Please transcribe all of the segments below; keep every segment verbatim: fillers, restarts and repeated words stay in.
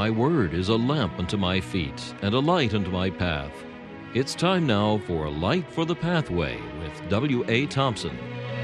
my word is a lamp unto my feet and a light unto my path. It's time now for Light for the Pathway with W A. Thompson.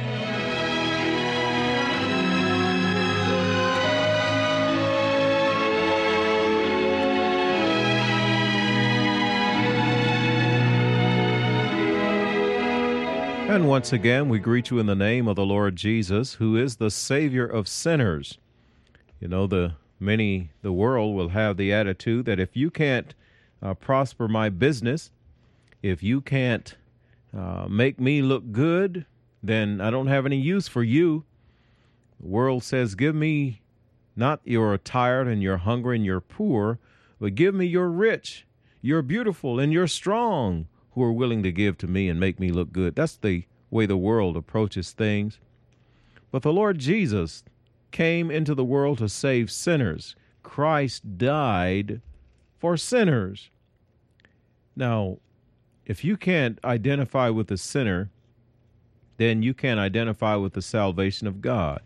And once again, we greet you in the name of the Lord Jesus, who is the Savior of sinners. You know, the many, the world will have the attitude that if you can't uh, prosper my business, if you can't uh, make me look good, then I don't have any use for you. The world says, give me not you're tired and you're hungry and you're poor, but give me you're rich, you're beautiful, and you're strong, who are willing to give to me and make me look good. That's the way the world approaches things. But the Lord Jesus came into the world to save sinners. Christ died for sinners. Now, if you can't identify with the sinner, then you can't identify with the salvation of God.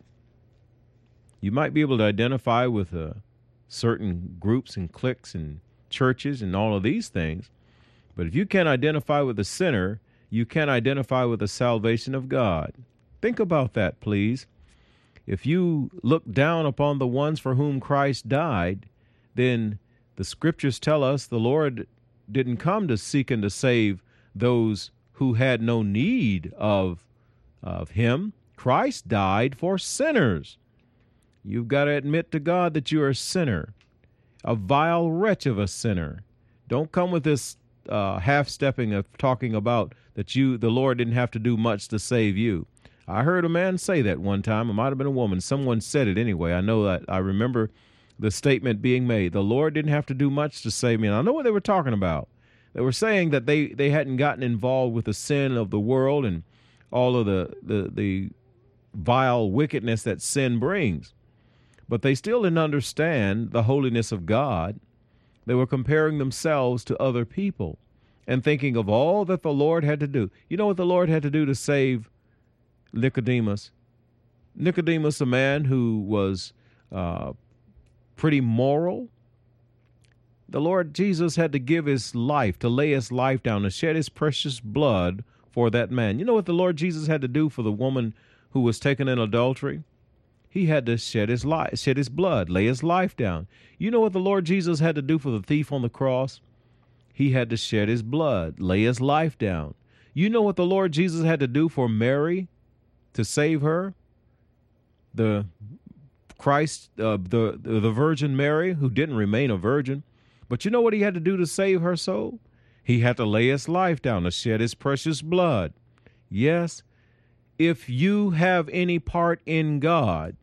You might be able to identify with uh, certain groups and cliques and churches and all of these things, but if you can't identify with the sinner, you can't identify with the salvation of God. Think about that, please. If you look down upon the ones for whom Christ died, then the scriptures tell us the Lord didn't come to seek and to save those who had no need of, of him. Christ died for sinners. You've got to admit to God that you're a sinner, a vile wretch of a sinner. Don't come with this Uh, half-stepping of talking about that you, the Lord didn't have to do much to save you. I heard a man say that one time. It might have been a woman. Someone said it anyway. I know that. I remember the statement being made. The Lord didn't have to do much to save me. And I know what they were talking about. They were saying that they, they hadn't gotten involved with the sin of the world and all of the, the, the vile wickedness that sin brings. But they still didn't understand the holiness of God. They were comparing themselves to other people and thinking of all that the Lord had to do. You know what the Lord had to do to save Nicodemus? Nicodemus, a man who was uh, pretty moral. The Lord Jesus had to give his life, to lay his life down, to shed his precious blood for that man. You know what the Lord Jesus had to do for the woman who was taken in adultery? He had to shed his life, shed his blood, lay his life down. You know what the Lord Jesus had to do for the thief on the cross? He had to shed his blood, lay his life down. You know what the Lord Jesus had to do for Mary to save her? The Christ, uh, the, the Virgin Mary, who didn't remain a virgin. But you know what he had to do to save her soul? He had to lay his life down, to shed his precious blood. Yes, if you have any part in God,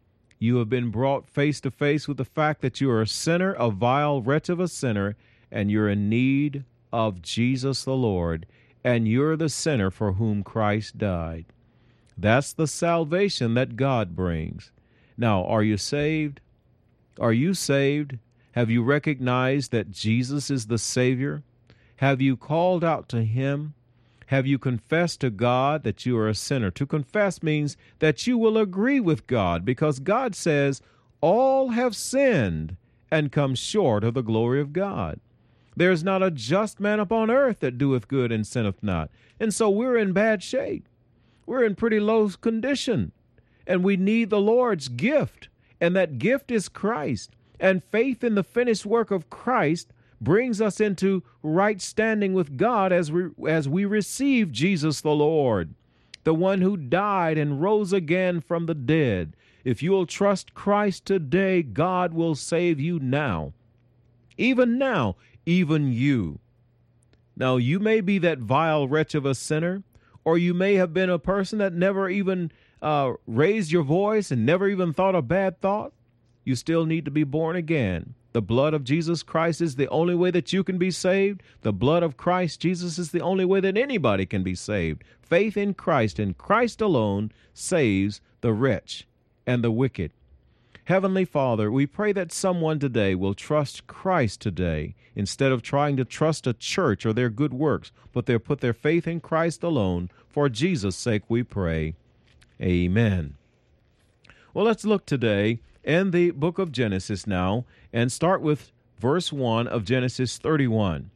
you have been brought face to face with the fact that you are a sinner, a vile wretch of a sinner, and you're in need of Jesus the Lord, and you're the sinner for whom Christ died. That's the salvation that God brings. Now, are you saved? Are you saved? Have you recognized that Jesus is the Savior? Have you called out to him? Have you confessed to God that you are a sinner? To confess means that you will agree with God, because God says all have sinned and come short of the glory of God. There is not a just man upon earth that doeth good and sinneth not. And so we're in bad shape. We're in pretty low condition, and we need the Lord's gift, and that gift is Christ. And faith in the finished work of Christ brings us into right standing with God as we, as we receive Jesus the Lord, the one who died and rose again from the dead. If you will trust Christ today, God will save you now. Even now, even you. Now, you may be that vile wretch of a sinner, or you may have been a person that never even uh, raised your voice and never even thought a bad thought. You still need to be born again. The blood of Jesus Christ is the only way that you can be saved. The blood of Christ Jesus is the only way that anybody can be saved. Faith in Christ and Christ alone saves the wretch and the wicked. Heavenly Father, we pray that someone today will trust Christ today instead of trying to trust a church or their good works, but they'll put their faith in Christ alone. For Jesus' sake we pray. Amen. Well, let's look today in the book of Genesis now, and start with verse one of Genesis thirty-one.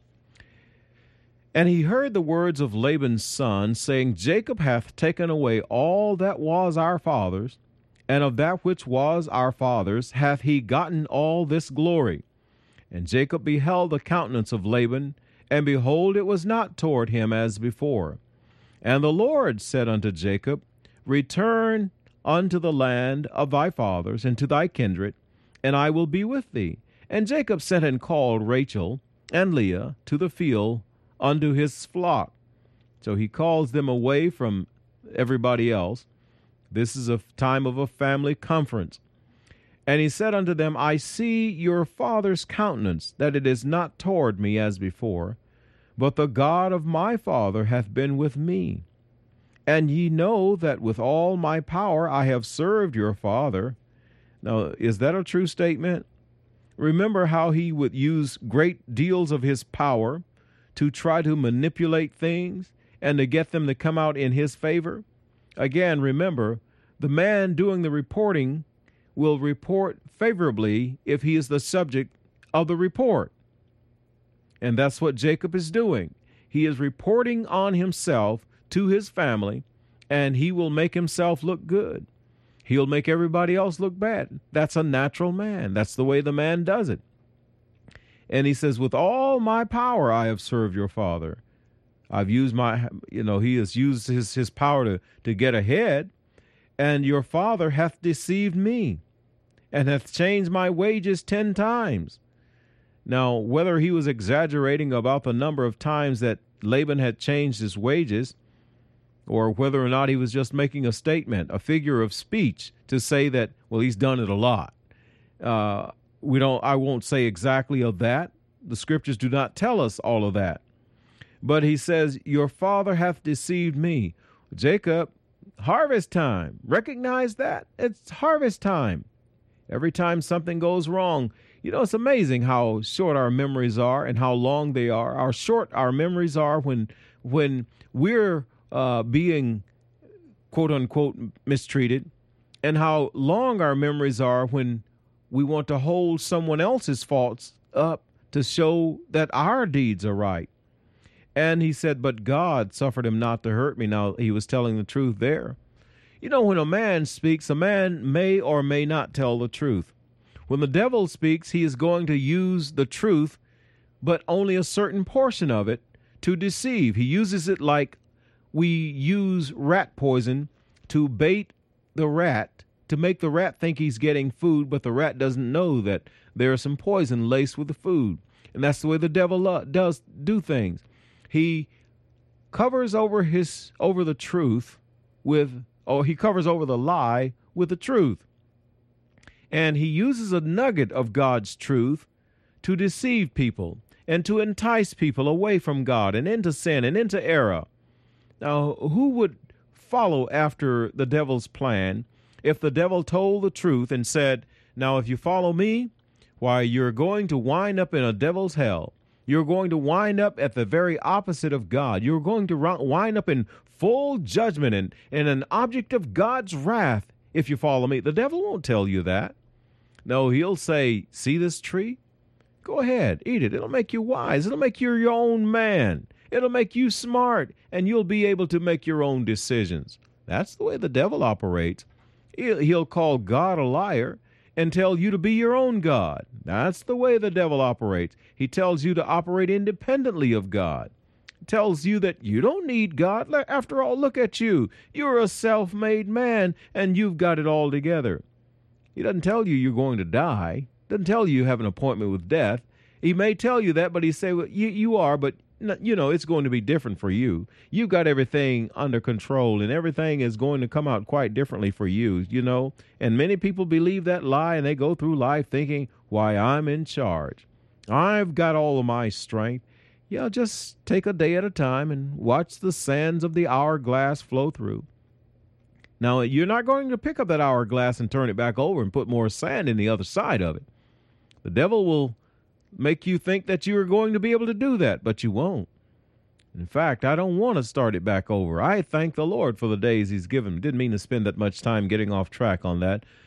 And he heard the words of Laban's son, saying, Jacob hath taken away all that was our father's, and of that which was our father's hath he gotten all this glory. And Jacob beheld the countenance of Laban, and behold, it was not toward him as before. And the Lord said unto Jacob, Return unto the land of thy fathers, and to thy kindred, and I will be with thee. And Jacob sent and called Rachel and Leah to the field unto his flock. So he calls them away from everybody else. This is a time of a family conference. And he said unto them, I see your father's countenance, that it is not toward me as before, but the God of my father hath been with me. And ye know that with all my power I have served your father. Now, is that a true statement? Remember how he would use great deals of his power to try to manipulate things and to get them to come out in his favor? Again, remember, the man doing the reporting will report favorably if he is the subject of the report. And that's what Jacob is doing. He is reporting on himself to his family, and he will make himself look good. He'll make everybody else look bad. That's a natural man. That's the way the man does it. And he says, with all my power I have served your father. I've used my, you know, he has used his, his power to, to get ahead. And your father hath deceived me, and hath changed my wages ten times. Now, whether he was exaggerating about the number of times that Laban had changed his wages, or whether or not he was just making a statement, a figure of speech to say that, well, he's done it a lot. Uh, we don't, I won't say exactly of that. The scriptures do not tell us all of that. But he says, your father hath deceived me. Jacob, harvest time. Recognize that. It's harvest time. Every time something goes wrong, you know, it's amazing how short our memories are and how long they are. How short our memories are when, when we're uh, being, quote unquote, mistreated, and how long our memories are when we want to hold someone else's faults up to show that our deeds are right. And he said, but God suffered him not to hurt me. Now, he was telling the truth there. You know, when a man speaks, a man may or may not tell the truth. When the devil speaks, he is going to use the truth, but only a certain portion of it to deceive. He uses it like we use rat poison to bait the rat, to make the rat think he's getting food, but the rat doesn't know that there's some poison laced with the food. And that's the way the devil does do things. He covers over his over the truth with, or he covers over the lie with the truth. And he uses a nugget of God's truth to deceive people and to entice people away from God and into sin and into error. Now, who would follow after the devil's plan if the devil told the truth and said, now, if you follow me, why, you're going to wind up in a devil's hell. You're going to wind up at the very opposite of God. You're going to wind up in full judgment and, and an object of God's wrath if you follow me. The devil won't tell you that. No, he'll say, see this tree? Go ahead, eat it. It'll make you wise. It'll make you your own man. It'll make you smart, and you'll be able to make your own decisions. That's the way the devil operates. He'll, he'll call God a liar and tell you to be your own God. That's the way the devil operates. He tells you to operate independently of God. He tells you that you don't need God. After all, look at you. You're a self-made man, and you've got it all together. He doesn't tell you you're going to die. Doesn't tell you you have an appointment with death. He may tell you that, but he say, well, you, you are, but you know, it's going to be different for you. You've got everything under control, and everything is going to come out quite differently for you, you know. And many people believe that lie, and they go through life thinking, why, I'm in charge. I've got all of my strength. Yeah, just take a day at a time and watch the sands of the hourglass flow through. Now, you're not going to pick up that hourglass and turn it back over and put more sand in the other side of it. The devil will make you think that you are going to be able to do that, but you won't. In fact, I don't want to start it back over. I thank the Lord for the days he's given. Didn't mean to spend that much time getting off track on that.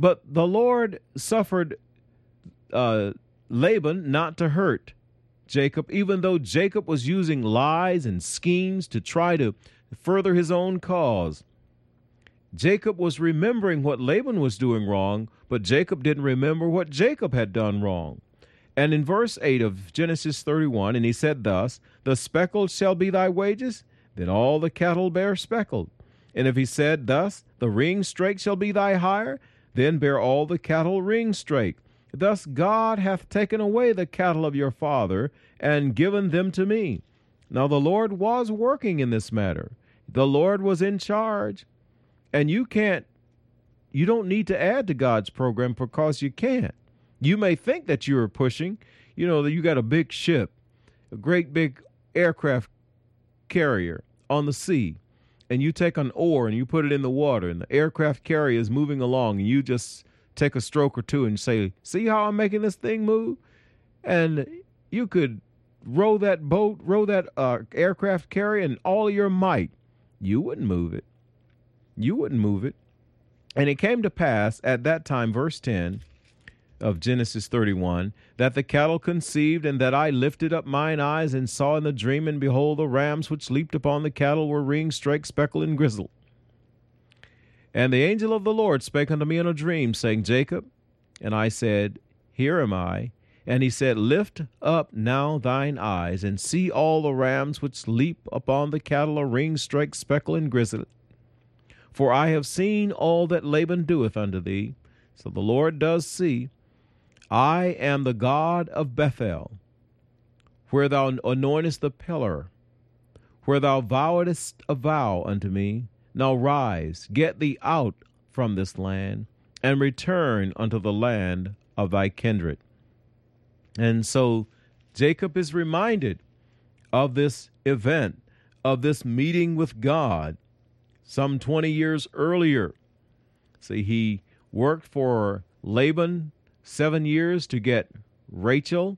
But the Lord suffered uh, Laban not to hurt Jacob, even though Jacob was using lies and schemes to try to further his own cause. Jacob was remembering what Laban was doing wrong, but Jacob didn't remember what Jacob had done wrong. And in verse eight of Genesis thirty-one, and he said thus, the speckled shall be thy wages, then all the cattle bear speckled. And if he said thus, the ring strake shall be thy hire, then bear all the cattle ring strake. Thus God hath taken away the cattle of your father, and given them to me. Now the Lord was working in this matter. The Lord was in charge. And you can't, you don't need to add to God's program because you can't. You may think that you're pushing, you know, that you got a big ship, a great big aircraft carrier on the sea, and you take an oar and you put it in the water, and the aircraft carrier is moving along, and you just take a stroke or two and say, see how I'm making this thing move? And you could row that boat, row that uh, aircraft carrier in all your might. You wouldn't move it. You wouldn't move it. And it came to pass at that time, verse ten of Genesis thirty-one, that the cattle conceived, and that I lifted up mine eyes and saw in the dream, and behold, the rams which leaped upon the cattle were ringed, strake, speckled, and grizzled. And the angel of the Lord spake unto me in a dream, saying, Jacob. And I said, Here am I. And he said, Lift up now thine eyes, and see all the rams which leap upon the cattle are ringed, strake, speckled, and grizzled. For I have seen all that Laban doeth unto thee. So the Lord does see. I am the God of Bethel, where thou anointest the pillar, where thou vowedest a vow unto me. Now rise, get thee out from this land, and return unto the land of thy kindred. And so Jacob is reminded of this event, of this meeting with God some twenty years earlier. See, he worked for Laban seven years to get Rachel.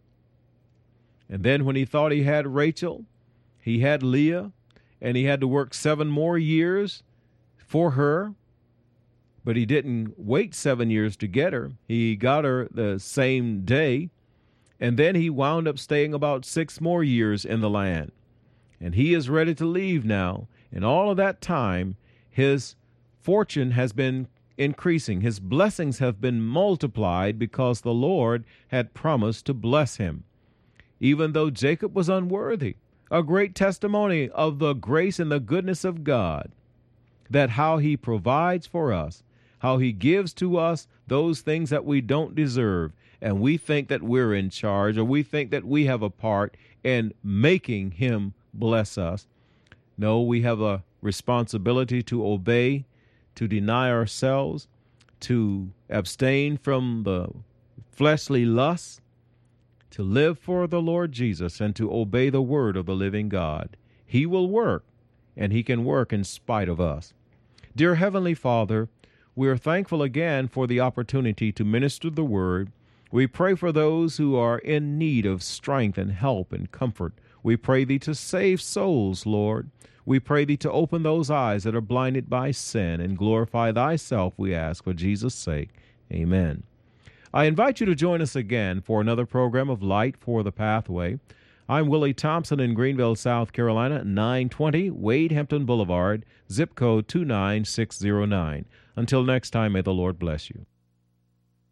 And then when he thought he had Rachel, he had Leah, and he had to work seven more years for her. But he didn't wait seven years to get her. He got her the same day. And then he wound up staying about six more years in the land. And he is ready to leave now. And all of that time, his fortune has been increasing. His blessings have been multiplied because the Lord had promised to bless him. Even though Jacob was unworthy, a great testimony of the grace and the goodness of God, that how he provides for us, how he gives to us those things that we don't deserve, and we think that we're in charge, or we think that we have a part in making him bless us. No, we have a responsibility to obey, to deny ourselves, to abstain from the fleshly lusts, to live for the Lord Jesus, and to obey the word of the living God. He will work, and he can work in spite of us. Dear Heavenly Father, we are thankful again for the opportunity to minister the word. We pray for those who are in need of strength and help and comfort. We pray thee to save souls, Lord. We pray thee to open those eyes that are blinded by sin and glorify thyself, we ask, for Jesus' sake. Amen. I invite you to join us again for another program of Light for the Pathway. I'm Willie Thompson in Greenville, South Carolina, nine twenty Wade Hampton Boulevard, zip code two nine six zero nine. Until next time, may the Lord bless you.